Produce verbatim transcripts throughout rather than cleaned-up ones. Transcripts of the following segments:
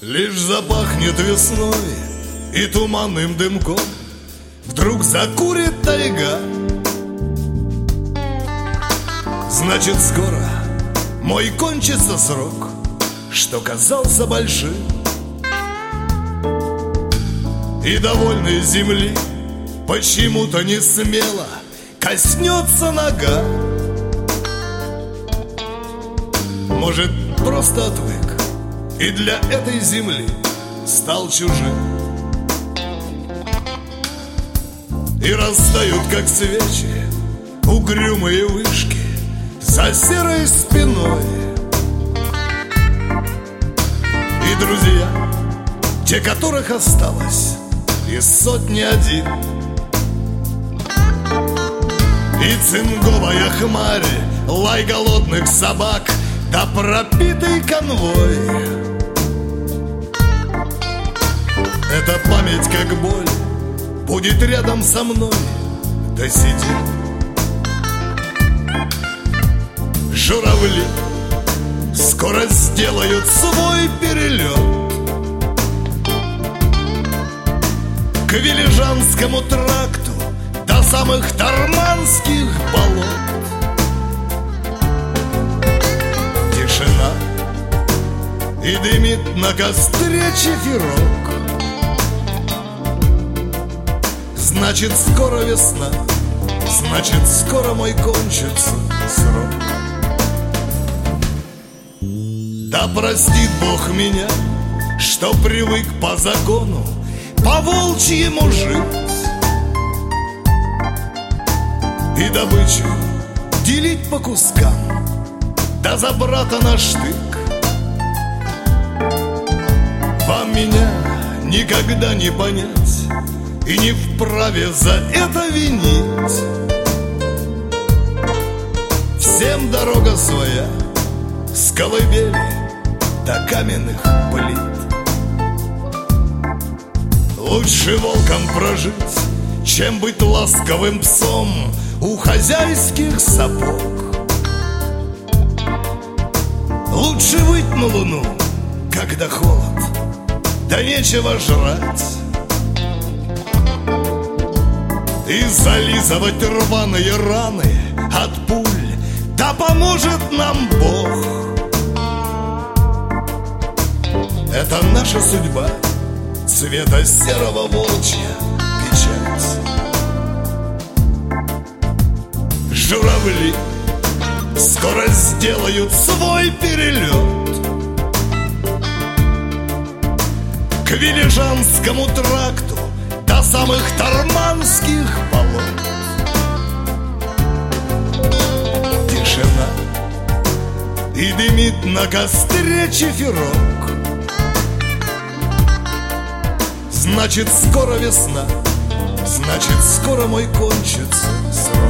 Лишь запахнет весной и туманным дымком вдруг закурит тайга. Значит, скоро мой кончится срок, что казался большим, и довольной земли почему-то не смело коснется нога. Может, просто отвык и для этой земли стал чужим, и растают, как свечи, угрюмые вышки за серой спиной. И друзья, те, которых осталось из сотни один, и цинговая хмарь, лай голодных собак, да пропитый конвой. Эта память, как боль, будет рядом со мной до седин. Журавли скоро сделают свой перелет к Велижанскому тракту до самых Тарманских болот. Тишина, и дымит на костре чиферок. Значит, скоро весна, значит, скоро мой кончится срок. Да простит Бог меня, что привык по закону по-волчьему жить и добычу делить по кускам, да за брата на штык. Вам меня никогда не понять и не вправе за это винить. Всем дорога своя, с колыбели до каменных плит. Лучше волком прожить, чем быть ласковым псом у хозяйских сапог. Лучше выйти на луну, когда холод, да нечего жрать, и зализывать рваные раны от пуль, да поможет нам Бог. Это наша судьба, цвета серого волчья печать. Журавли скоро сделают свой перелет к Велижанскому тракту до самых Тарманских болот. Тишина, и дымит на костре чиферок. Значит, скоро весна, значит, скоро мой кончится срок.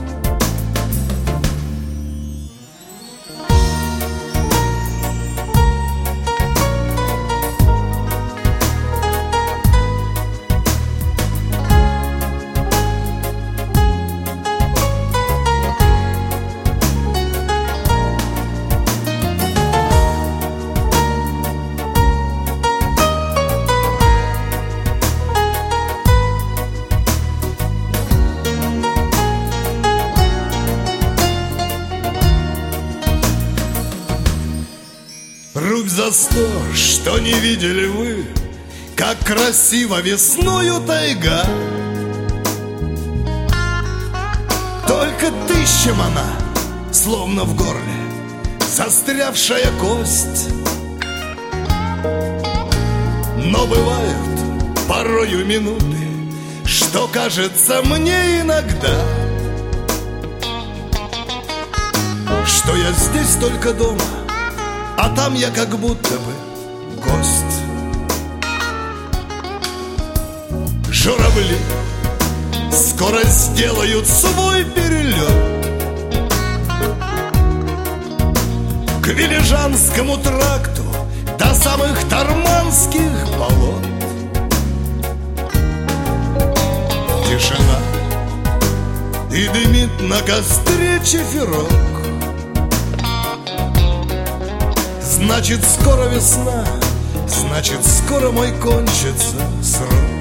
Рубь за сто, что не видели вы, как красиво весною тайга. Только тыщем она, словно в горле застрявшая кость. Но бывают порою минуты, что кажется мне иногда, что я здесь только дома, а там я как будто бы гость. Журавли скоро сделают свой перелет к Велижанскому тракту до самых Тарманских болот. Тишина, и дымит на костре чиферок. Значит, скоро весна, значит, скоро мой кончится срок.